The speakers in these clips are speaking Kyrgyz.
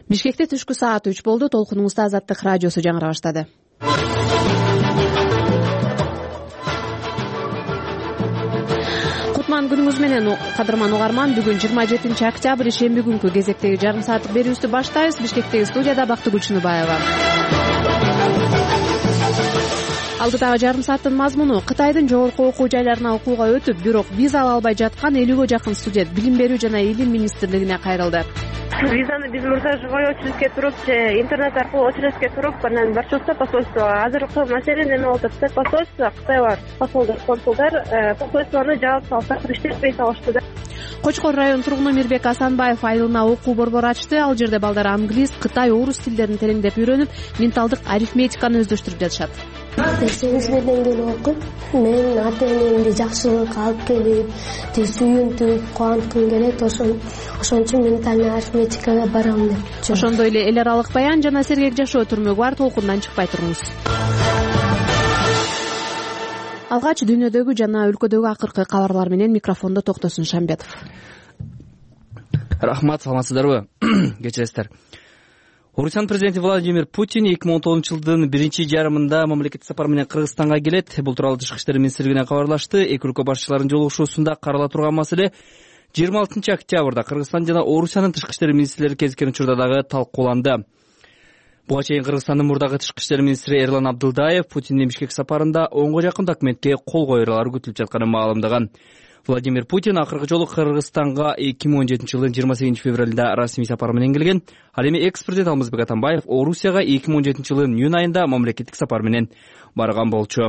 Бишкекте түшкү саат 3 болду. Толкунуңузда Азаттык радиосу жаңыра баштады. Кутман күнүңүз менен кадырман угарман. Бүгүн 27 октябрь ишемби күнкү кезектеги жарым сааттык берүүбүздү баштайбыз. Бишкектеги студияда Бактыгүл Чыныбаева. Алдыдагы жарым сааттын мазмуну: Кытайдын жогорку окуу жайларына окууга өтүп, бирок виза ала албай жаткан 50ге жакын студент Билим берүү жана илим министрлигине кайрылды. Визаны биз мурда живой очередке туруп же интернет аркылуу очередке туруп анан барчубузда посольствого. Азыркы маселе неме болуп атат? Посольство, Кытай бар консулдар посольствону жаап салса иштетпей салышты да. Кочкор район тургуну Мирбек Асанбаев айылына окуу борбору ачты. Ал жерде балдар англис, Кытай, орус тилдерин тереңдеп үйрөнүп, менталдык арифметиканы өздөштүрүп жатышат. Текшерүүбүз менен келип окуп, мен ата-энемди жакшылыкка алып келип, сүйүнтүп, кубанткым келет. Ошон үчүн ментальный арифметикага барам деп. Ошондой эле эл аралык баян жана сергек жашоо түрмөгү бар. Толкундан чыкпай туруңуз. Алгач дүйнөдөгү жана өлкөдөгү акыркы кабарлар менен микрофондо Токтосун Шамбетов. Рахмат, саламатсыздарбы? Кечиресиздер. Орусиянын президенти Владимир Путин 2019 жылдын биринчи жарымында мамлекеттик сапар менен Кыргызстанга келет. Бул тууралуу Тышкы иштер министрлигинен кабарлашты. Эки өлкө башчыларынын жолугушуусунда карала турган маселе 26 октябрда Кыргызстан жана Орусиянын тышкы иштер министрлери кезишкен учурда дагы талкууланды. Буга чейин Кыргызстандын мурдагы тышкы иштер министри Эрлан Абдылдаев Путиндин Бишкек сапарында 10го жакын документке кол коюлары күтүлүп жатканын маалымдаган. Владимир Путин акыркы жолу Кыргызстанга 2017 жылдын 28 февралында расмий сапар менен келген. Ал эми экс-президент Алмазбек Атамбаев Орусияга 2017 жылдын июнь айында мамлекеттик сапар менен барган болчу.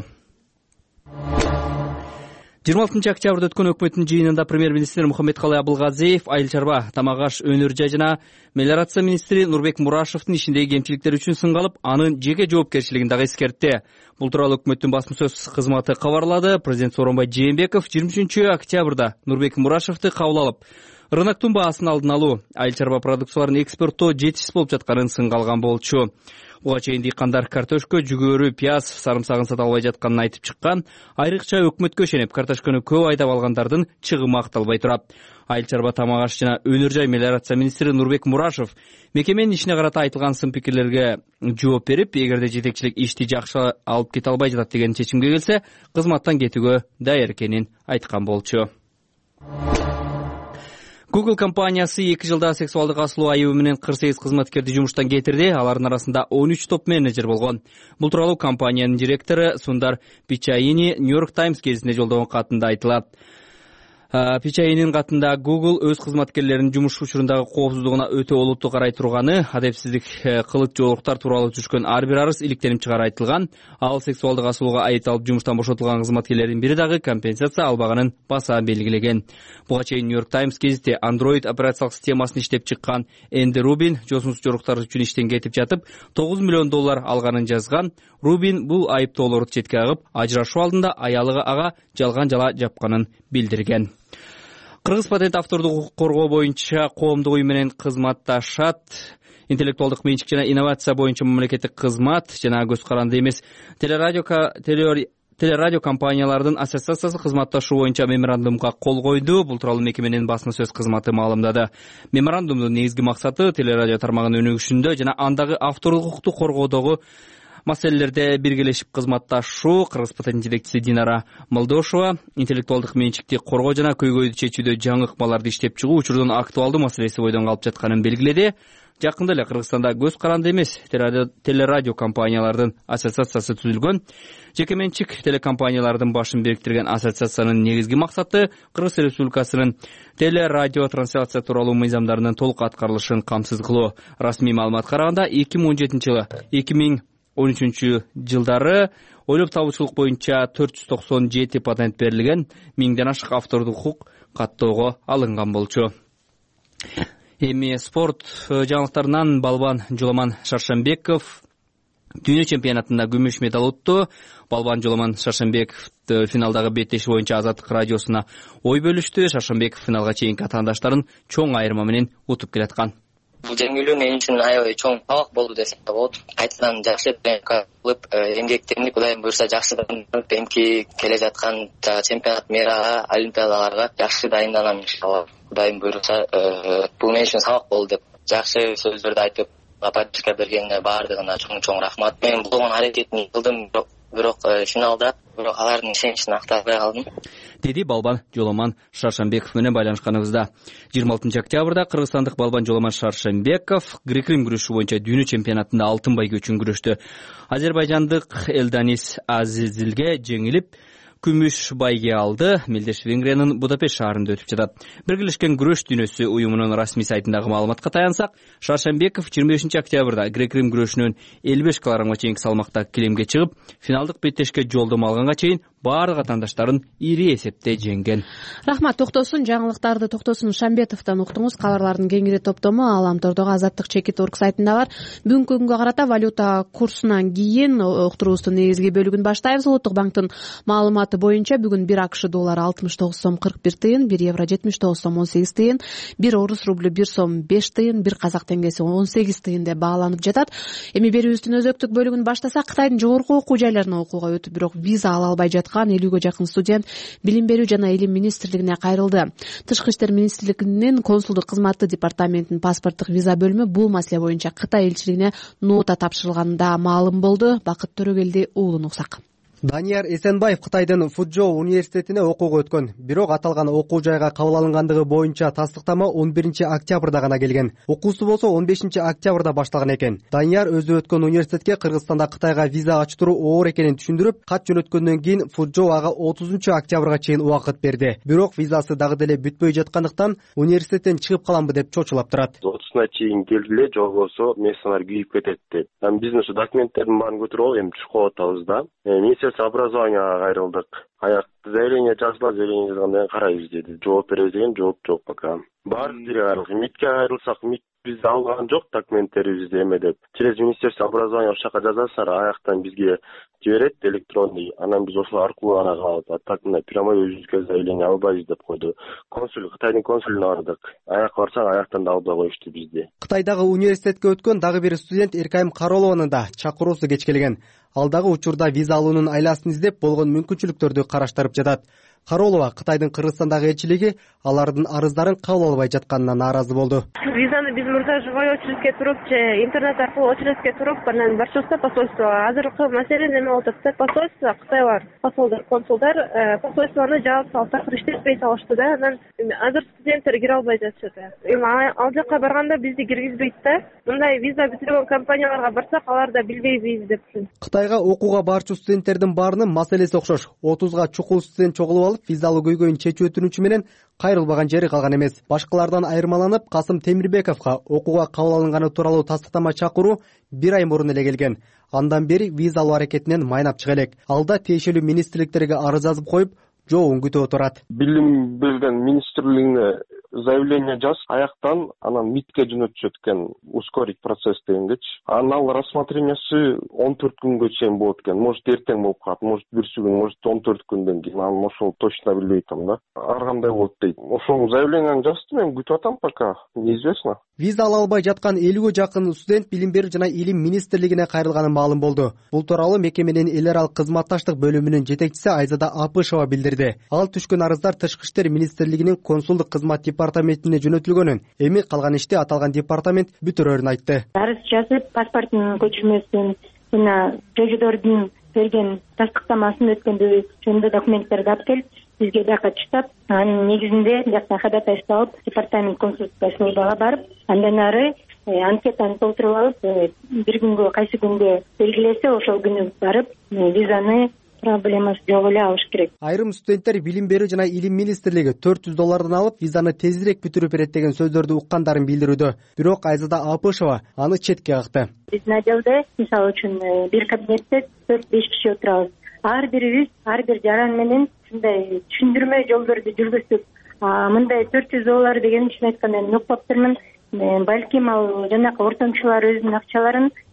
26 октябрда өткөн өкмөттүн жыйынында премьер-министр Мухаммедкалый Абылгазиев айыл чарба, тамак аш, өнөр жай жана мелиорация министри Нурбек Мурашевдин ишиндеги кемчиликтер үчүн сынга алып, анын жеке жоопкерчилигин дагы эскертти. Бул тууралуу өкмөттүн басма сөз кызматы кабарлады. Президент Сооронбай Жээнбеков 23 октябрда Нурбек Мурашевди кабыл алып, рыноктун баасын алдын алуу, айыл чарба продукцияларын экспорттоо жетишсиз болуп жатканын сынга алган болчу. Буга чейин дыйкандар картошка, жүгөрү, пияз, сарымсагын сата албай жатканын айтып чыккан. Айрыкча өкмөткө ишенип, картошканы көп айдап алгандардын чыгымы акталбай турат. Айыл чарба, тамак аш жана өнөр жай мелиорация министри Нурбек Мурашев мекеменин ишине карата айтылган сын пикирлерге жооп берип, эгерде жетекчилик ишти жакшы алып кете албай жатат деген чечимге келсе, кызматтан кетүүгө даяр экенин айткан болчу. Google компаниясы 2 жылда сексуалдык асылуу айыбы менен 48 кызматкерди жумуштан кетирди. Алардын арасында 13 топ менеджер болгон. Бул тууралуу компаниянын директору Сундар Пичайни New York Times гезитине жолдогон катында айтылат. Пичайнинин катында Google өз кызматкерлеринин жумуш учурундагы коопсуздугуна өтө олуттуу карай турганы, адепсиздик кылык жоолуктар тууралуу түшкөн ар бир арыз иликтенип чыгары айтылган. Ал сексуалдык асылууга айыпталып жумуштан бошотулган кызматкерлердин бири дагы компенсация албаганын баса белгилеген. Буга чейин New York Times гезити Android операциялык системасын иштеп чыккан Энди Рубин жосмус жоруктар үчүн иштен кетип жатып, $9 миллион алганын жазган. Рубин бул айыптоолорду четке агып, ажырашуу алдында аялыгы ага жалган жала жапканын билдирген. Кыргыз патент автордук укук коргоо боюнча коомдук уюм менен кызматташат. Интеллектуалдык менчик жана инновация боюнча мамлекеттик кызмат жана көз каранды эмес телерадио компаниялардын ассоциациясы кызматташуу боюнча меморандумга кол койду. Бул тууралуу мекеменин басма сөз кызматы маалымдады. Меморандумдун негизги максаты телерадио тармагынын өнүгүшүндө жана андагы авторлук укукту коргоодогу маселелерде биргелешип кызматташуу. Кыргыз патент жетекчиси Динара Молдошова интеллектуалдык менчикти коргоо жана көйгөйдү чечүүдө жаңы ыкмаларды иштеп чыгуу учурдун актуалдуу маселеси бойдон калып жатканын белгиледи. Жакында эле Кыргызстанда көз каранды эмес телерадио компаниялардын ассоциациясы түзүлгөн. Жеке менчик телекомпаниялардын башын бириктирген ассоциациянын негизги максаты Кыргыз Республикасынын телерадио трансляция тууралуу мыйзамдарынын толук аткарылышын камсыз кылуу. Расмий маалыматка караганда 2013 жылдары ойлоп табуучулук боюнча 497 патент берилген, 1000ден ашык автордук укук каттоого алынган болчу. Эми спорт жаңылыктарынан балбан Жуламан Шаршамбеков дүйнө чемпионатында күмүш медаль утту. Балбан Жуламан Шаршамбеков финалдагы беттеши боюнча Азаттык радиосуна ой бөлүштү. Шаршамбеков финалга чейинки атаандаштарын чоң айырма менен утуп келаткан. Бул жеңилүү мен үчүн аябай чоң сабак болду десек да болот. Кайтадан жакшы кылып эмгектенип, Кудайым буйрса жакшыдан эмки келе жаткан чемпионат мээрага, олимпиадаларга жакшы дайынданам иншалла. Кудайым буйрса бул мен үчүн сабак болду деп жакшы сөздөрдү айтып, поддержка бергенине баардыгына чоң рахмат. Мен болгон аракетимди кылдым, бирок финалда алардын ишеничин актабай калдым, деди балбан Жоламан Шаршамбеков менен байланышканыбызда. 26 октябрда кыргызстандык балбан Жоламан Шаршамбеков грек-рим күрөшү боюнча дүйнө чемпионатында алтын байгө үчүн күрөштү. Азербайжандык Элданис Азизилге жеңилип, күмүш байге алды. Мелдеш Венгриянын Будапешт шаарында өтүп жатат. Биргелешкен күрөш дүйнөсү уюмунун расмий сайтындагы маалыматка таянсак, Шаршамбеков 25 октябрда грек-рим күрөшүнөн 55 кг чейинки салмакта килемге чыгып, финалдык беттешке жолдомо алганга чейин баардык атаандаштарын ири эсепте жеңген. Рахмат. Токтосун жаңылыктарды Токтосун Шамбетовдон уктуңуз. Кабарлардын кеңири топтому Аламтордогу Азаттык Чекит.орг сайтында бар. Бүгүнкү күнгө карата валюта курсунан кийин уктуруубуздун негизги бөлүгүн баштайбыз. Улуттук банктын маалыматы боюнча бүгүн 1 АКШ доллары 69 сом 41 тыйын, 1 евро 79 сом 18 тыйын, 1 орус рублю 1 сом 5 тыйын, 1 казак теңгеси 18 тыйын деп бааланып жатат. Эми берүүбүздүн өзөктүк бөлүгүн баштасак, Кытайдын жогорку окуу жайларына окууга өтүп, бирок виза ала албай жаткан 50ге жакын студент Билим берүү жана Илим министрлигине кайрылды. Тышкы иштер министрлигинин консулдук кызматы департаментинин паспорттук виза бөлүмү бул маселе боюнча Кытай элчилигине нота тапшырылганда маалым болду. Бакыт Төрөгелди уулун уксак. Данияр Эсенбаев Кытайдын Фуджоу университетине окууга өткөн. Бирок аталган окуу жайга кабыл алынгандыгы боюнча тастыктама 11 октябрда гана келген. Окуусу болсо 15 октябрда башталган экен. Данияр өзү өткөн университетке Кыргызстанда Кытайга виза ачтыруу оор экенин түшүндүрүп, кат жөнөткөндөн кийин Фуджоу ага 30 октябрга чейин убакыт берди. Бирок визасы дагы деле бүтпөй жаткандыктан университеттен чыгып каламбы деп чочулап турат. 30-на чейин келдиле, жок болсо месялар күйүп кетет деп. Биздин ушу документтердин баарын көтөрүп алып, эми чыгып атабыз да. Образованияга кайрылдык. Аяк заявление жазгандан кийин карайбыз деди. Жооп беребиз деген жооп жок пока. Баардык жерге кайрылдык. МИДке кайрылсак, МИД бизди алган жок документтерибизди эме деп. Через министерство образования ошака жазасыңар, аяктан бизге жиберет электронный. Анан биз ошол аркылуу ана калат. Так мына прямой өзүбүзгө заявление албайбыз деп койду. Консул, Кытайдын консулуна бардык. Аяк барсак, аяктан да албай коюшту бизди. Кытайдагы университетке өткөн дагы бир студент Эркайым Каролованын да чакыруусу кеч келген. Ал дагы учурда виза алуунун айласын издеп болгон мүмкүнчүлүктөрдү караштырып жатат. Каролова Кытайдын Кыргызстандагы элчилиги алардын арыздарын кабыл албай жатканына нааразы болду. Визаны биз мурда живой очередке туруп же интернет аркылуу очередке туруп, анан барчубызда посольство азыркы маселе неме болуп атат. Посольство Кытай бар, посолдор, консулдар посольствону жаап салып такыр иштетпей салышты да. Анан азыр студенттер кире албай жатышат. Эми ал жака барганда бизди киргизбейт да. Мындай виза бүтүргөн компанияларга барсак, алар да билбейбиз деп. Кытайга окууга барчу студенттердин баарынын маселеси окшош. 30га чукул студент чогулуп алып, виза алуу көйгөйүн чечүү өтүнүчү менен кайрылбаган жери калган эмес. Башкалардан айырмаланып, Касым Темирбековго окууга кабыл алынганы тууралуу тастыктама чакыруу 1 ай мурун эле келген. Андан бери виза алуу аракетинен майнап чыга элек. Алда тиешелүү министрликтерге арыз жазып коюп, жообун күтүп отурат. Билим берген министрлигине заявление жаз, аяктан анан МИДке жөнөтүшөт экен, ускорить процесс дегенчи. Анан рассмотрениясы 14 күнгө чейин болот экен. Может эртең болуп калат, может бүрсү күн, может 14 күндөн кийин. Анан ошол точно билбей атам да. Ар кандай болот дейт. Ошол заявлениени жаздым, мен күтүп атам пока. Неизвестно. Виза ала албай жаткан 50ге жакын студент Билим берүү жана Илим министрлигине кайрылганы маалым болду. Бул тууралуу мекеменин эл аралык кызматташтык бөлүмүнүн жетекчиси Айзада Апышева билдирди. Ал түшкөн арыздар Тышкы иштер министрлигинин консулдук кызмат департаментине жөнөтүлгөнүн, эми калган ишти аталган департамент бүтүрөрүн айтты. Арыз жазып, паспорттун көчүрмөсүн жана жожодордун берген тастыктамасын өткөндүгү жөнүндө документтерди алып келип, бизге бияка таштап, анын негизинде биякта ходатайство алып, департамент консулдук службага барып, андан ары анкетаны толтуруп алып, бир күнгө кайсы күнгө белгилесе, ошол күнү барып визаны проблемасы жок эле алыш керек. Айрым студенттер Билим берүү жана Илим министрлиги $400 алып, визаны тезирээк бүтүрүп берет деген сөздөрдү уккандарын билдирүүдө. Бирок Айзада Апышева аны четке какты. Биздин отделде, мисалы үчүн, бир кабинетте 4-5 киши отурабыз. Ар бирибиз, ар бир жаран менен ушундай түшүндүрмө жолдорду жүргүздүк. Мындай $400 деген чын айтканда мен укпаптырмын. Балким ал жанакы ортомчулар өзүнүн акчаларын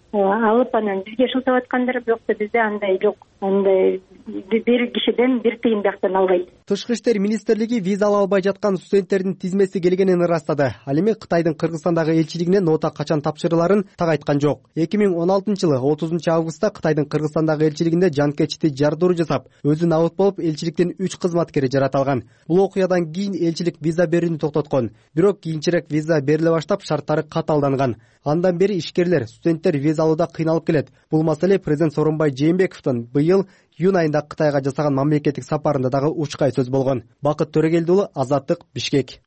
алып анан бизге шылтап аткандар, бирок бизде андай жок. Андай бир кишиден бир тыйын бияктан албайт. Тышкы иштер министрлиги виза ала албай жаткан студенттердин тизмеси келгенин ырастады. Ал эми Кытайдын Кыргызстандагы элчилигине нота качан тапшырыларын так айткан жок. 2016-жылы 30 августта Кытайдын Кыргызстандагы элчилигинде жанкечти жардыруу жасап, өзү набыт болуп, элчиликтин 3 кызматкери жаратылган. Бул окуядан кийин элчилик виза берүүнү токтоткон. Бирок кийинчерээк виза бериле баштап, шарттары катаалданган. Андан бери ишкерлер, студенттер виза алууда кыйналып келет. Бул маселе президент Сооронбай Жээнбековдун быйыл июнь айында Кытайга жасаган мамлекеттик сапарында дагы учкай сөз болгон. Бакыт Төрөгелди уулу, Азаттык, Бишкек.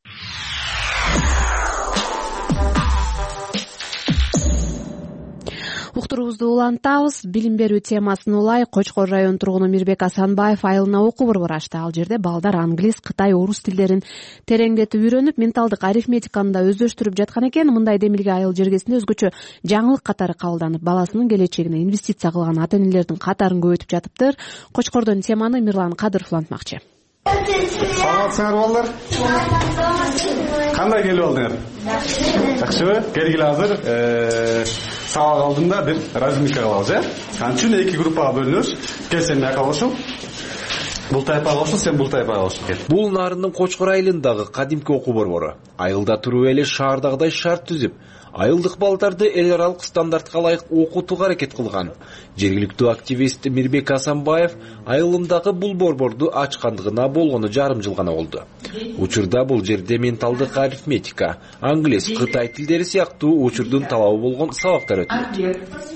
Уктуруубузду улантабыз. Билим берүү темасын улай Кочкор район тургуну Мирбек Асанбаев айылына окуу борбор ачты. Ал жерде балдар англис, кытай, орус тилдерин тереңдетип үйрөнүп, менталдык арифметиканы да өздөштүрүп жаткан экен. Мындай демилге айыл жергесинде өзгөчө жаңылык катары кабылданып, баласынын келечегине инвестиция кылган ата-энелердин катарын көбөйтүп жатыптыр. Кочкордон теманы Мирлан Кадыров улантмакчы. Саламатсыңар балдар? Кандай келип алдыңар? Жакшыбы? Келгиле азыр сабак алдында бир разминка кылабыз, Анын үчүн 2 группага бөлүнөбүз. Кел сен мыяка кошул. Бул тайпага кошул, сен бул тайпага кошул. Кел. Бул Нарындын Кочкор айылындагы кадимки окуу борбору. Айылда туруп эле шаардагыдай шарт түзүп, айылдык балдарды эл аралык стандартка ылайык окутууга аракет кылган. Жергиликтүү активист Мирбек Асанбаев айылындагы бул борборду ачкандыгына болгону жарым жыл гана болду. Учурда бул жерде менталдык арифметика, англис, кытай тилдери сыяктуу учурдун талабы болгон сабактар өтөт.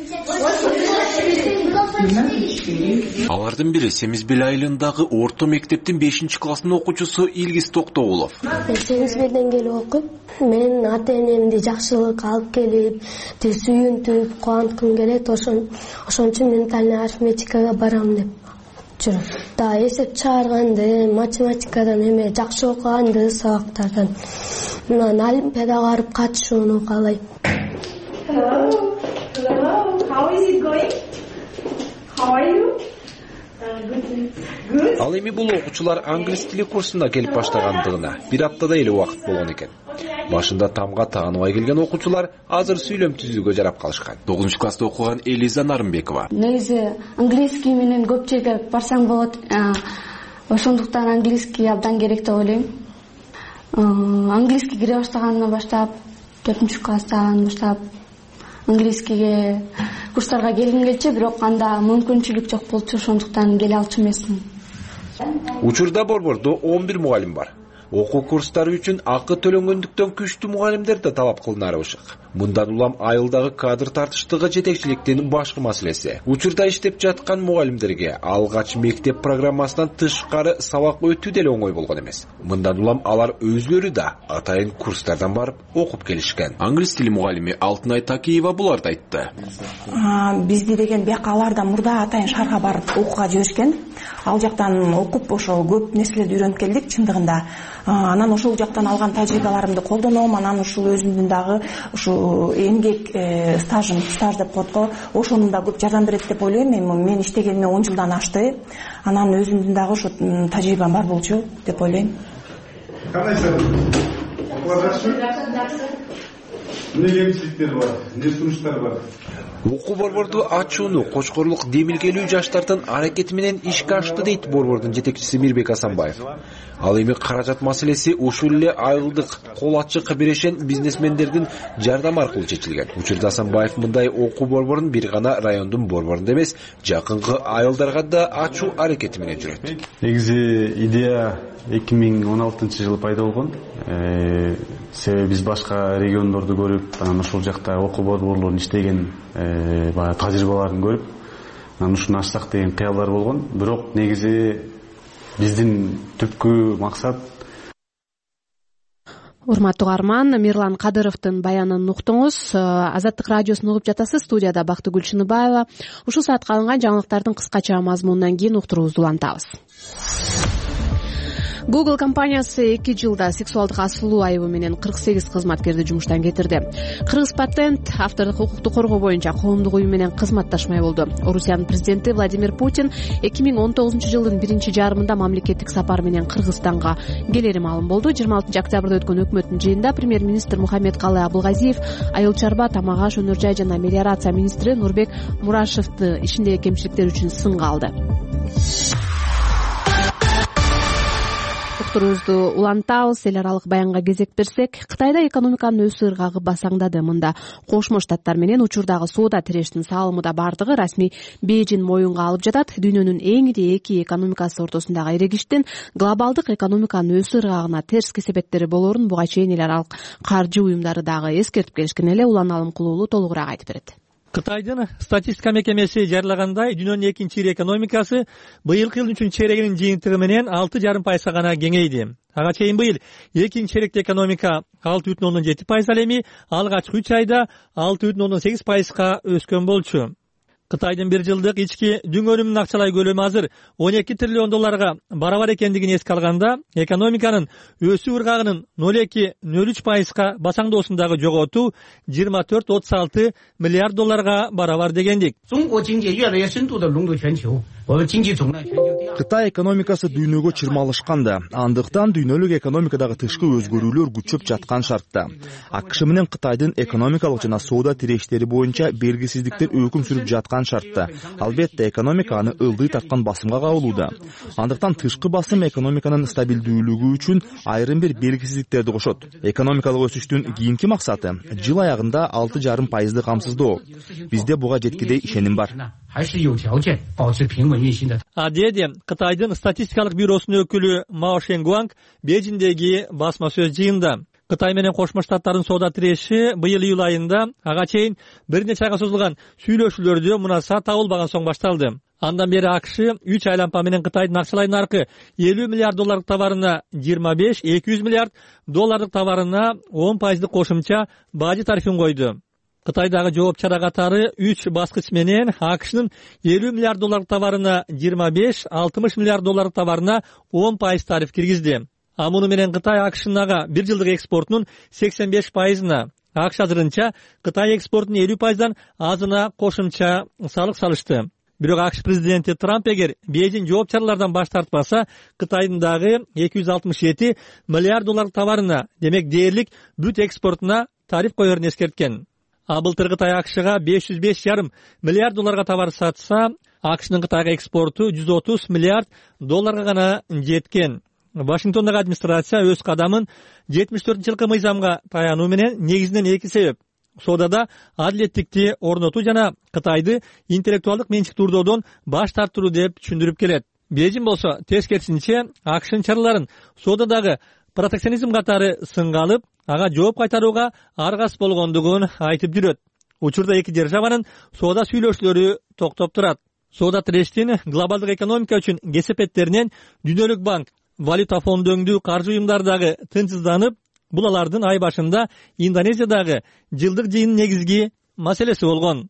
Алардын бири Семизбел айылындагы орто мектептин 5-класстын окуучусу Илгиз Токтогулов. Семизбелден келип окуп, менин ата-энемди жакшылык алып келип, сүйүнтүп, кубанткым келет, ошон үчүн ментальный арифметикага барам деп жүрөм. Да эсеп чыгарганды, математикадан эме жакшы окуганды, сабактардан. Мына олимпиадага барып катышууну каалайм. How is it going? How are you? Ал эми бул окуучулар англис тили курсуна келип баштагандыгына 1 аптада эле убакыт болгон экен. Башында тамга тааныбай келген окуучулар азыр сүйлөм түзүүгө жарап калышкан. 9-класста окуган Элиза Нарымбекова. Негизи английский менен көп жерге барсаң болот. Ошондуктан английский абдан керек деп ойлойм. Английский кире баштагандан баштап, 4-класстан баштап английскийге курстарга келгим келчү, бирок анда мүмкүнчүлүк жок болчу, ошондуктан келе алчу эмесмин. Учурда борбордо 11 мугалим бар. Окуу курстары үчүн акы төлөнгөндүктөн күчтүү мугалимдер да талап кылынары ышык. Мындан улам айылдагы кадр тартыштыгы жетекчиликтин башкы маселеси. Учурда иштеп жаткан мугалимдерге алгач мектеп программасынан тышкары сабак өтүү деле оңой болгон эмес. Мындан улам алар өзлөрү да атайын курстардан барып окуп келишкен. Англис тили мугалими Алтынай Такиева буларды айтты. Бизди деген бияка алар да мурда атайын шаарга барып окууга жиберишкен. Ал жактан окуп ошо көп нерселерди үйрөнүп келдик чындыгында. Анан ошол жактан алган тажрыйбаларымды колдоном, анан ушул өзүмдүн дагы ушу эмгек стаж деп коет го, ошонун да көп жардам берет деп ойлойм. Мен иштегениме 10 жылдан ашты. Анан өзүмдүн дагы ушу тажрыйбам бар болчу деп ойлойм. Кандайсың? Окуулар жакшыбы? Эмне кемчиликтер бар? Эмне сунуштар бар? Окуу борборду ачууну Кочкорлук демилгелүү жаштардын аракети менен ишке ашты дейт борбордун жетекчиси Мирбек Асанбаев. Ал эми каражат маселеси ушул эле айылдык кол ачык берешен бизнесмендердин жардамы аркылуу чечилген. Учурда Асанбаев мындай окуу борборун бир гана райондун борборунда эмес, жакынкы айылдарга да ачуу аракети менен жүрөт. Негизи идея 2016-жылы пайда болгон. Себеби биз башка региондорду көрүп, анан ошол жакта окуу борборлорунун иштеген тажрыйбаларын көрүп, анан ушуну ачсак деген кыялдар болгон. Бирок негизи биздин түпкү максат. Урматтуу угарман, Мирлан Кадыровдун баянын уктуңуз. Азаттык радиосун угуп жатасыз. Студияда Бактыгүл Шыныбаева. Ушул саатка алынган жаңылыктардын кыскача мазмунунан кийин уктуруубузду улантабыз. Google компаниясы 2 жылда сексуалдык асылуу айыбы менен 48 кызматкерди жумуштан кетирди. Кыргыз Патент автордук укукту коргоо боюнча коомдук уюм менен кызматташмай болду. Орусиянын президенти Владимир Путин 2019 жылдын биринчи жарымында мамлекеттик сапар менен Кыргызстанга келери маалым болду. 26 октябрда өткөн өкмөттүн жыйынында премьер-министр Мухаммедкалы Абылгазиев айыл чарба, тамак аш, өнөр жай жана мелиорация министри Нурбек Мурашевди ишиндеги кемчиликтер үчүн сынга алды. Уктуруубузду улантабыз. Эл аралык баянга кезек берсек, Кытайда экономиканын өсүү ыргагы басаңдады. Мында Кошмо Штаттар менен учурдагы соода тирештин салымы да бардыгы расмий Бейжин моюнга алып жатат. Дүйнөнүн эң ири эки экономикасы ортосундагы эрегиштин глобалдык экономиканын өсүү ыргагына терс кесепеттери болоорун буга чейин эл аралык каржы уюмдары дагы эскертип келишкен эле. Улан Алымкулуулу толугураак айтып берет. Кытайдын статистика мекемеси жарылагандай, дүйнөнүн экинчи ири экономикасы быйылкы жылдын 3-чейрегинин жыйынтыгы менен 6,5% гана кеңейди. Ага чейин быйыл экинчи чейректе экономика 6,7% ал эми алгачкы 3 айда 6,8% өскөн болчу. Кытайдын бир жылдык ички дүң өнүмүнүн акчалай көлөмү азыр 12 триллион долларга барабар экендигин эске алганда, экономиканын өсүү ыргагынын 0,2-0,3%га басаңдоосундагы жоготуу 24-36 миллиард долларга барабар дегендик. Кытай экономикасы дүйнөгө чырмалышканда, андыктан дүйнөлүк экономикадагы тышкы өзгөрүүлөр күчөп жаткан шартта. АКШ менен Кытайдын экономикалык жана соода тирештери боюнча белгисиздиктер өкүм сүрүп жаткан шартта. Албетте экономика аны ылдый тарткан басымга кабылууда. Андыктан тышкы басым экономиканын стабилдүүлүгү үчүн айрым бир белгисиздиктерди кошот. Экономикалык өсүштүн кийинки максаты жыл аягында 6,5%ды камсыздоо. Бизде буга жеткидей ишеним бар. Деди Кытайдын статистикалык бюросунун өкүлү Мао Шенгуанг Бейжиндеги басма сөз жыйында. Кытай менен Кошмо Штаттардын соода тиреши быйыл июль айында ага чейин бир нече айга созулган сүйлөшүүлөрдө мунаса табылбаган соң башталды. Андан бери АКШ 3 айлампа менен Кытайдын акчалай наркы 50 миллиард доллардык товарына 25-200 миллиард доллардык товарына 10% кошумча бажы тарифин койду. Кытайдагы жооп чара катары 3 баскыч менен АКШнын 50 миллиард доллардык товарына 25-60 миллиард доллардык товарына 10% тариф киргизди. Муну менен Кытай АКШнага бир жылдык экспортунун 85%на, АКШ азырынча Кытай экспортунун 50%дан азына кошумча салык салышты. Бирок АКШ президенти Трамп эгер Бейжин жооп чаралардан баш тартпаса, Кытайдын дагы 267 миллиард доллардык товарына, демек дээрлик бүт экспортуна тариф коерун эскерткен. Былтыр Кытай АКШга 505,5 миллиард долларга товар сатса, АКШнын Кытайга экспорту 130 миллиард долларга гана жеткен. Вашингтондагы администрация өз кадамын 74-жылкы мыйзамга таянуу менен негизинен эки себеп: соодада адилеттикти орнотуу жана Кытайды интеллектуалдык менчик турдоодон баш тартыруу деп түшүндүрүп келет. Бейжин болсо тескерисинче АКШнын чараларын соодадагы протекционизм катары сынга алып, ага жооп кайтарууга аргасыз болгондугун айтып жүрөт. Учурда эки державанын соода сүйлөшүүлөрү токтоп турат. Соода тирештин глобалдык экономика үчүн кесепеттеринен Дүйнөлүк банк, Валюта фонду өңдүү каржы уюмдары дагы тынчсызданып, бул алардын ай башында Индонезиядагы жылдык жыйындын негизги маселеси болгон.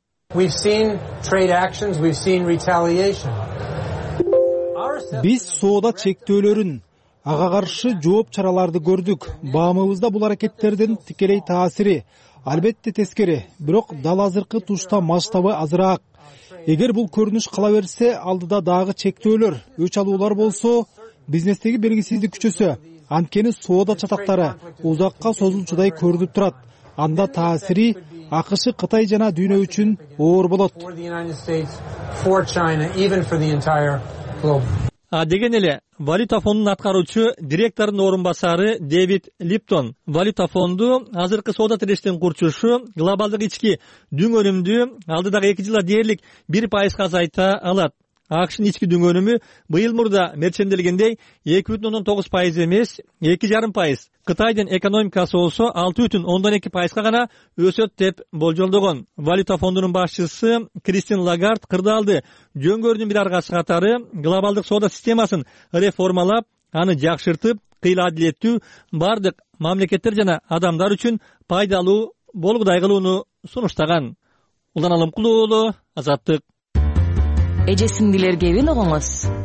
Биз соода чектөөлөрүн, ага каршы жооп чараларды көрдүк. Баамыбызда бул аракеттердин тикелей таасири албетте тескери, бирок дал азыркы тушта масштабы азыраак. Эгер бул көрүнүш кала берсе, алдыда дагы чектөөлөр, өч алуулар болсо, бизнестеги белгисиздик күчөсө, анткени соода чатактары узакка созулчудай көрүнүп турат. Анда таасири АКШ, Кытай жана дүйнө үчүн оор болот. Деген эле Валюта фондунун аткаруучу директорунун орун басары Дэвид Липтон Валюта фонду азыркы соода тирештин курчушу глобалдык ички дүң өнүмдү алдыдагы 2 жылда дээрлик 1% азайта алат. АКШнын ички дүң өнүмү быйыл мурда мерченделгендей 2,9% эмес, 2,5%. Кытайдын экономикасы болсо 6,2%га гана өсөт деп болжолдогон. Валюта фондунун башчысы Кристин Лагард кырдаалды жөнгөрүүнүн бир аргасы катары глобалдык соода системасын реформалап, аны жакшыртып, кыйла адилеттүү бардык мамлекеттер жана адамдар үчүн пайдалуу болгудай кылууну сунуштаган. Улан Алымкулуулу, Азаттык. Эже сиңдилерге эбин огоңуз.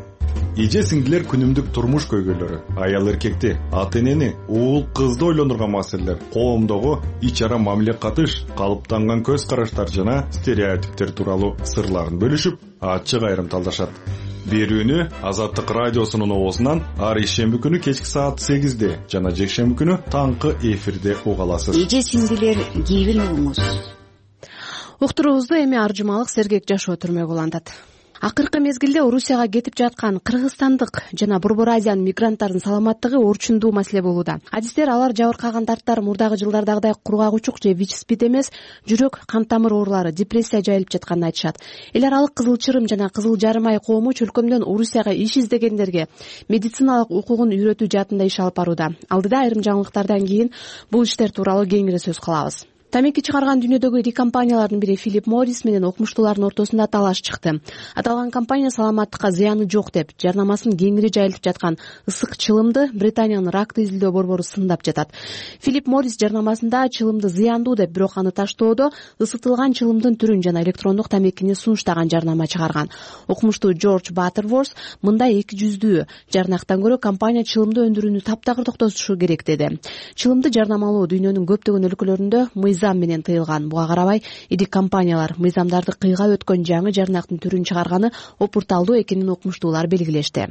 эже сиңдилер күнүмдүк турмуш көйгөйлөрү, аял эркекти, ата энени, уул кызды ойлондурган маселелер, коомдогу ич ара мамиле катыш, калыптанган көз караштар жана стереотиптер тууралуу сырларын бөлүшүп, ачык айрымталдашат. Берүүнү Азаттык радиосунун оозунан ар ишемби күнү кечки саат 8-де жана жекшемби күнү таңкы эфирде уга аласыз. Эже сиңдилер кийгил угуңуз. Уктуруубузду эми Аржымалык Сергек Жашоо түрмөгү улантат. Акыркы мезгилде Орусияга кетип жаткан кыргызстандык жана Борбор Азиянын мигранттарынын саламаттыгы орчундуу маселе болууда. Адистер алар жабыркаган дарттар мурдагы жылдардагыдай кургак учук же ВИЧ-СПИД эмес, жүрөк, кан тамыр оорулары, депрессия жайылып жатканын айтышат. Эл аралык Кызыл Чырым жана Кызыл Жарым ай коому чөлкөмдөн Орусияга иш издегендерге медициналык укугун үйрөтүү жаатында иш алып барууда. Алдыда айрым жаңылыктардан кийин бул иштер тууралуу кеңири сөз кылабыз. Тамеки чыгарган дүйнөдөгү ири компаниялардын бири Филипп Моррис менен окумуштуулардын ортосунда талаш чыкты. Аталган компания саламаттыкка зыяны жок деп жарнамасын кеңири жайылтып жаткан ысык чылымды Британиянын ракты изилдөө борбору сындап жатат. Филипп Моррис жарнамасында чылымды зыяндуу деп, бирок аны таштоодо ысытылган чылымдын түрүн жана электрондук тамекини сунуштаган жарнама чыгарган. Окумуштуу Джордж Баттерворс мындай эки жүздүү жарнактан көрө компания чылымды өндүрүүнү таптагыр токтотушу керек деди. Чылымды жарнамалоо дүйнөнүн көптөгөн өлкөлөрүндө мыйзам менен тыйылган. Буга карабай ири компаниялар мыйзамдарды кыйга өткөн жаңы жарнактын түрүн чыгарганы опурталдуу экенин окумуштуулар белгилешти.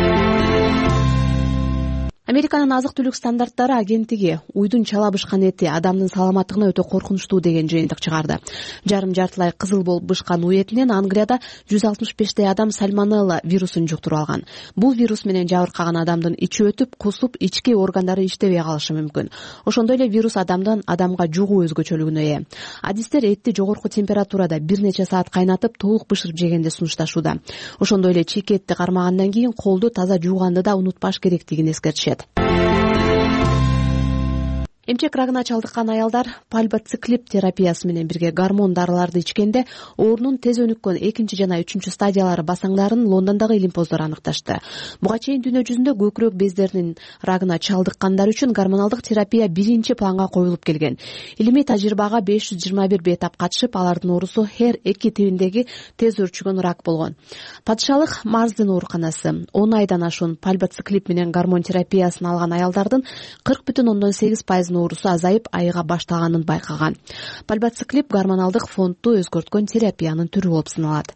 Американын азык-түлүк стандарттары агенттиги уйдун чала бышкан эти адамдын саламаттыгына өтө коркунучтуу деген жыйынтык чыгарды. Жарым-жартылай кызыл болуп бышкан уй этинен Англияда 165 адам сальмонелла вирусун жуктуруп алган. Бул вирус менен жабыркаган адамдын ичи өтүп, кусуп, ички органдары иштебей калышы мүмкүн. Ошондой эле вирус адамдан адамга жугуу өзгөчөлүгүнө ээ. Адистер этти жогорку температурада бир нече саат кайнатып, толук бышырып жегенди сунушташууда. Ошондой эле чийки этти кармагандан кийин колду таза жууганды да унутпаш керектигин эскертишет. Эмчек рагына чалдыккан аялдар пальбоциклип терапиясы менен бирге гормон дарыларды ичкенде оорунун тез өнүккөн 2 жана 3 стадиялары басаңдарын Лондондогу илимпоздор аныкташты. Буга чейин дүйнө жүзүндө көкүрөк бездеринин рагына чалдыккандар үчүн гормоналдык терапия биринчи планга коюлуп келген. Илимий тажрыйбага 521 бейтап катышып, алардын оорусу HER2 тибиндеги тез өрчүгөн рак болгон. Падышалык Марздын ооруканасы 10 айдан ашуун пальбоциклип менен гормон терапиясын алган аялдардын 40,8% оорусу азайып, айыга баштаганын байкаган. Пальбоциклип гормоналдык фондду өзгөрткөн терапиянын түрү болуп саналат.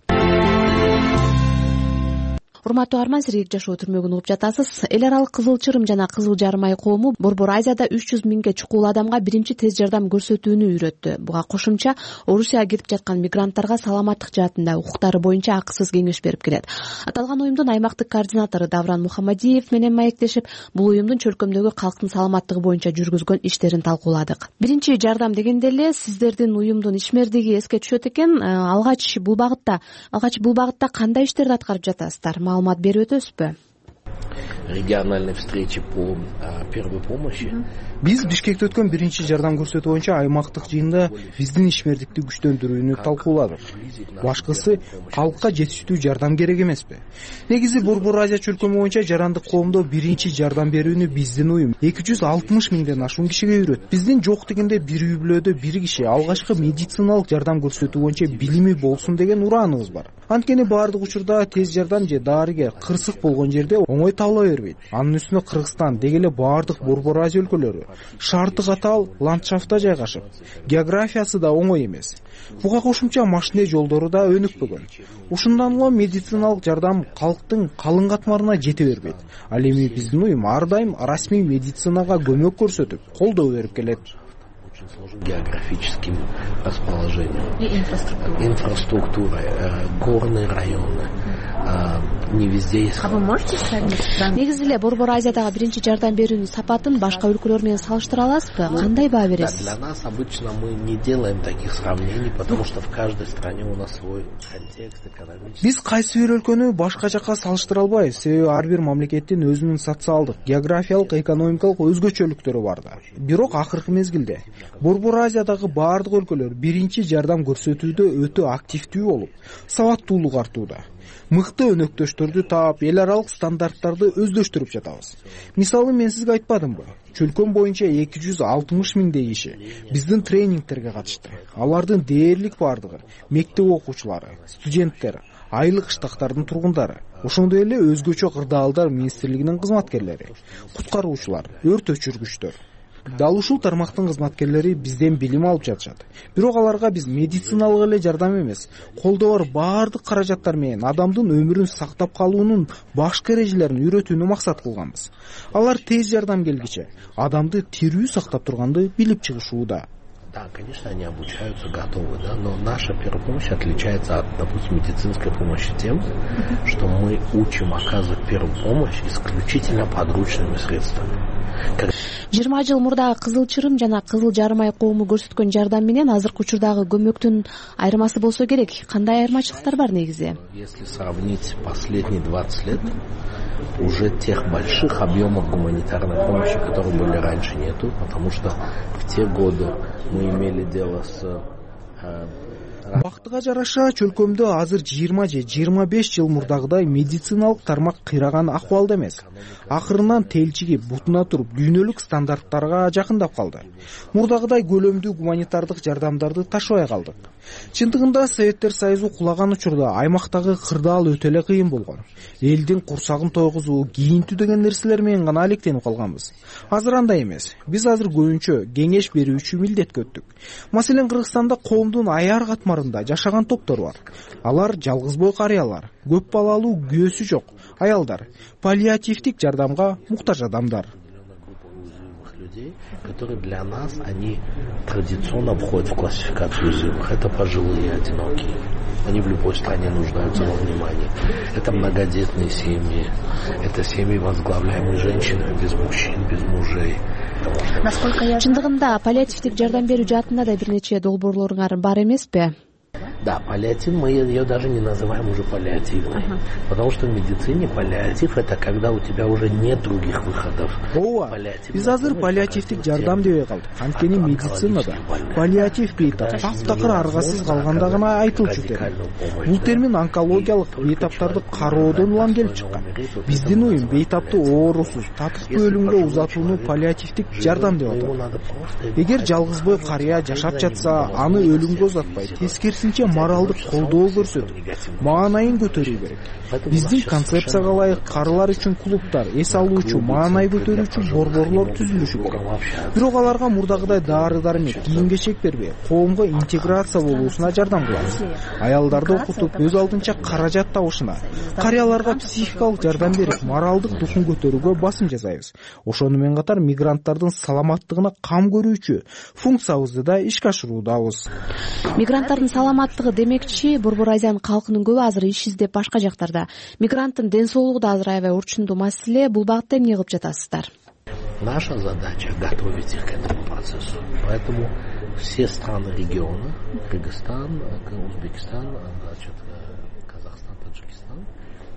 Урматтуу арман, Сергек Жашоо түрмөгүн угуп жатасыз. Эл аралык Кызыл Чырым жана Кызыл Жарым ай коому Борбор Азияда 300 миңге чукул адамга биринчи тез жардам көрсөтүүнү үйрөттү. Буга кошумча Орусияга кетип жаткан мигранттарга саламаттык жаатында укуктары боюнча акысыз кеңеш берип келет. Аталган уюмдун аймактык координатору Давран Мухаммадиев менен маектешип, бул уюмдун чөлкөмдөгү калктын саламаттыгы боюнча жүргүзгөн иштерин талкууладык. Биринчи жардам дегенде эле сиздердин уюмдун ишмердиги эске түшөт экен. Алгач бул багытта кандай иштерди аткарып жатасыздар? Маалымат берип өтөсүзбү? Региональной встречи по первой помощи. Биз Бишкекте өткөн биринчи жардам көрсөтүү боюнча аймактык жыйында биздин ишмердикти күчтөндүрүүнү талкууладык. Башкысы калкка жетиштүү жардам керек эмеспи? Негизи Борбор Азия чөлкөмү боюнча жарандык коомдо биринчи жардам берүүнү биздин уюм 260 миңден ашуун кишиге үйрөттү. Биздин жок дегенде бир үй бүлөдө бир киши алгачкы медициналык жардам көрсөтүү боюнча билими болсун деген урааныбыз бар. Анткени баардык учурда тез жардам же дарыгер кырсык болгон жерде оңой табыла бербейт. Анын үстүнө Кыргызстан деги эле баардык Борбор Азия өлкөлөрү шарты катаал ландшафтта жайгашып, географиясы да оңой эмес. Буга кошумча машине жолдору да өнүкпөгөн. Ушундан улам медициналык жардам калктын калың катмарына жете бербейт. Ал эми биздин уюм ар дайым расмий медицинага көмөк көрсөтүп, колдоо берип келет. Географическим расположением, инфраструктурой, горные районы. Не везде есть. А вы можете сравнить? Негизи эле Борбор Азиядагы биринчи жардам берүүнүн сапатын башка өлкөлөр менен салыштыра аласызбы? Кандай баа бересиз? Для нас обычно мы не делаем таких сравнений, потому что в каждой стране у нас свой контекст экономический. Биз кайсы бир өлкөнү башка жакка салыштыра албайбыз. Себеби ар бир мамлекеттин өзүнүн социалдык, географиялык, экономикалык өзгөчөлүктөрү бар да. Бирок акыркы мезгилде Борбор Азиядагы баардык өлкөлөр биринчи жардам көрсөтүүдө өтө активдүү болуп, сабаттуулук артууда. Мыкты өнөктөштөрдү таап, эл аралык стандарттарды өздөштүрүп жатабыз. Мисалы, мен сизге айтпадымбы? Чөлкөм боюнча 260 миңдей киши биздин тренингтерге катышты. Алардын дээрлик бардыгы мектеп окуучулары, студенттер, айыл кыштактардын тургундары, ошондой эле өзгөчө кырдаалдар министрлигинин кызматкерлери, куткаруучулар, өрт өчүргүчтөр. Дал ушул тармактын кызматкерлери бизден билим алып жатышат. Бирок аларга биз медициналык эле жардам эмес, колдоо бар баардык каражаттар менен адамдын өмүрүн сактап калуунун башкы эрежелерин үйрөтүүнү максат кылганбыз. Алар тез жардам келгиче адамды тирүү сактап турганды билип чыгышууда. Да, конечно, они обучаются, готовы, да, но наша первая помощь отличается от, допустим, медицинской помощи тем, что мы учим оказывать первую помощь исключительно подручными средствами. 20 жыл мурда Кызыл Чырым жана Кызыл Жарым ай коому көрсөткөн жардам менен азыркы учурдагы көмөктүн айырмасы болсо керек. Кандай айырмачылыктар бар негизи? Если сравнить последние 20 лет, уже тех больших объемов гуманитарной помощи, которые были раньше, нету, потому что в те годы мы имели дело с... Бактыга жараша чөлкөмдө азыр 20 же 25 жыл мурдагыдай медициналык тармак кыйраган акыбалда эмес. Акырынан телчиги бутуна туруп дүйнөлүк стандарттарга жакындап калды. Мурдагыдай көлөмдүү гуманитардык жардамдарды ташыбай калдык. Чындыгында Советтер Союзу кулаган учурда аймактагы кырдаал өтө эле кыйын болгон. Элдин курсагын тойгузуу, кийинтүү деген нерселер менен гана алектенип калганбыз. Азыр андай эмес. Биз азыр көбүнчө кеңеш берүүчү милдетке өттүк. Маселен, Кыргызстанда коомдун аяр катмарында жашаган топтор бар. Алар жалгыз бой карыялар, көп балалуу күйөөсү жок аялдар, паллиативдик жардамга муктаж адамдар. Которые для нас, они традиционно входят в классификацию уязвимых. Это пожилые и одинокие. Они в любой стране нуждаются во внимании. Это многодетные семьи. Это семьи, возглавляемые женщинами без мужчин, без мужей. Чындыгында паллиативдик жардам берүү жаатында да бир нече долбоорлоруңар бар эмеспи? Да, паллиатив, мы ее даже не называем уже паллиативной. Потому что в медицине паллиатив — это когда у тебя уже нет других выходов. Ооба, биз азыр паллиативдик жардам дебей калдык. Анткени медицинада паллиатив бейтап таптакыр аргасыз калганда гана айтылчу термин. Бул термин онкологиялык бейтаптарды кароодон улам келип чыккан. Биздин уюм бейтапты оорусуз, татыктуу өлүмгө узатууну паллиативдик жардам деп атат. Эгер жалгыз бой карыя жашап жатса, аны өлүмгө узатпай, тескерисинче моралдык колдоо көрсөтүп, маанайын көтөрүү керек. Биздин концепцияга ылайык карылар үчүн клубтар, эс алуучу, маанай көтөрүүчү борборлор түзүлүшү керек. Бирок аларга мурдагыдай дары-дармек, кийим-кечек бербей, коомго интеграция болуусуна жардам кылабыз. Аялдарды окутуп, өз алдынча каражат табышына, карыяларга психикалык жардам берип, моралдык духун көтөрүүгө басым жасайбыз. Ошону менен катар мигранттардын саламаттыгына кам көрүүчү функциябызды да ишке ашыруудабыз. Мигранттардын саламаттыгы демекчи, Борбор Азиянын калкынын көбү азыр иш издеп башка жактарда. Мигранттын ден соолугу да азыр аябай урчундуу маселе. Бул багытта эмне кылып жатасыздар? Наша задача — готовить их к этому процессу. Поэтому все страны региона, Кыргызстан, Узбекистан, Казахстан, Таджикистан.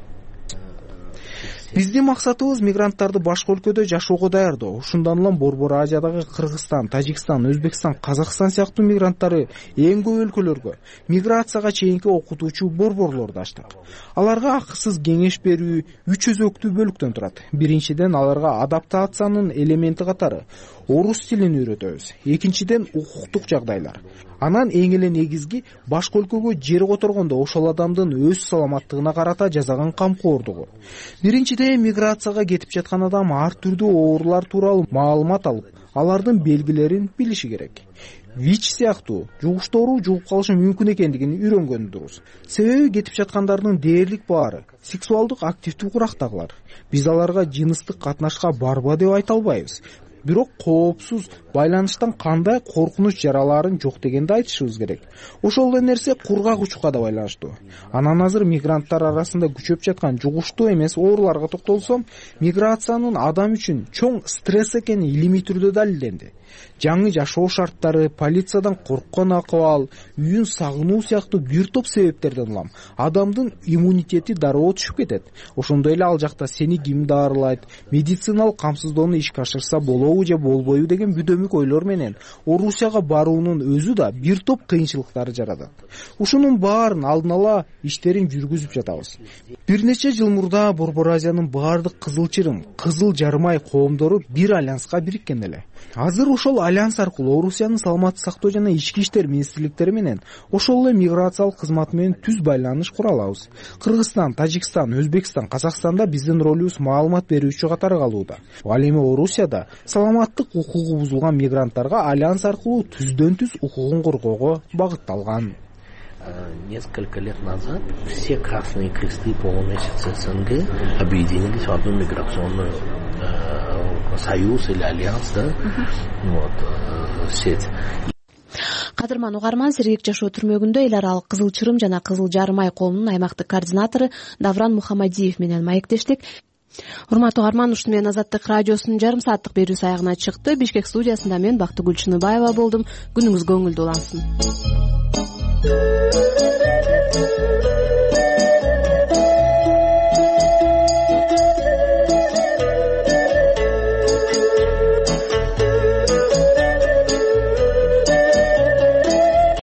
Биздин максатыбыз мигранттарды башка өлкөдө жашоого даярдоо. Ушундан улам Борбор Азиядагы Кыргызстан, Тажикстан, Өзбекстан, Казакстан сыяктуу мигранттары эң көп өлкөлөргө миграцияга чейинки окутуучу борборлорду ачтык. Аларга акысыз кеңеш берүү 3 өзөктүү бөлүктөн турат. Биринчиден, аларга адаптациянын элементи катары орус тилин үйрөтөбүз. Экинчиден, укуктук жагдайлар. Анан эң эле негизги, башка өлкөгө жер которгондо ошол адамдын өз саламаттыгына карата жасаган камкордугу. Биринчиден, миграцияга кетип жаткан адам ар түрдүү оорулар тууралуу маалымат алып, алардын белгилерин билиши керек. ВИЧ сыяктуу жугуштуу жугуп калышы мүмкүн экендигин үйрөнгөнү дурус. Себеби кетип жаткандардын дээрлик баары сексуалдык активдүү курактагылар. Биз аларга жыныстык катнашка барба деп айта албайбыз. Бирок коопсуз байланыштан кандай коркунуч жараларын жок дегенди айтышыбыз керек. Ошол эле нерсе кургак учукка да байланыштуу. Анан азыр мигранттар арасында күчөп жаткан жугуштуу эмес ооруларга токтолсом, миграциянын адам үчүн чоң стресс экени илимий түрдө далилденди. Жаңы жашоо шарттары, полициядан корккон акыбал, үйүн сагынуу сыяктуу бир топ себептерден улам адамдын иммунитети дароо түшүп кетет. Ошондой эле ал жакта сени ким даарылайт, медициналык камсыздоону ишке ашырса болобу же болбойбу деген бүдөмүк ойлор менен Орусияга баруунун өзү да бир топ кыйынчылыктарды жаратат. Ушунун баарын алдын ала иштерин жүргүзүп жатабыз. Бир нече жыл мурда Борбор Азиянын баардык Кызыл Чырым, Кызыл Жарым ай коомдору бир альянска бириккен эле. Азыр ошол альянс аркылуу Орусиянын саламаттык сактоо жана ички иштер министрликтери менен ошол эле миграциялык кызматы менен түз байланыш кура алабыз. Кыргызстан, Тажикстан, Өзбекстан, Казакстанда биздин ролубуз маалымат берүүчү катары калууда. Ал эми Орусияда саламаттык укугу бузулган мигранттарга альянс аркылуу түздөн-түз укугун коргоого багытталган. Несколько лет назад все красные кресты полумесяца СНГ объединились в одну миграционную союз или альянс, да, сеть. Кадырман угарман, Сергек жашоо түрмөгүндө эл аралык Кызыл Чырым жана Кызыл Жарым ай коомунун аймактык координатору Давран Мухамадиев менен маектештик. Урматтуу угарман, ушуну менен Азаттык радиосунун жарым сааттык берүүсү аягына чыкты. Бишкек студиясында мен Бактыгүл Чыныбаева болдум. Күнүңүз көңүлдүү улансын.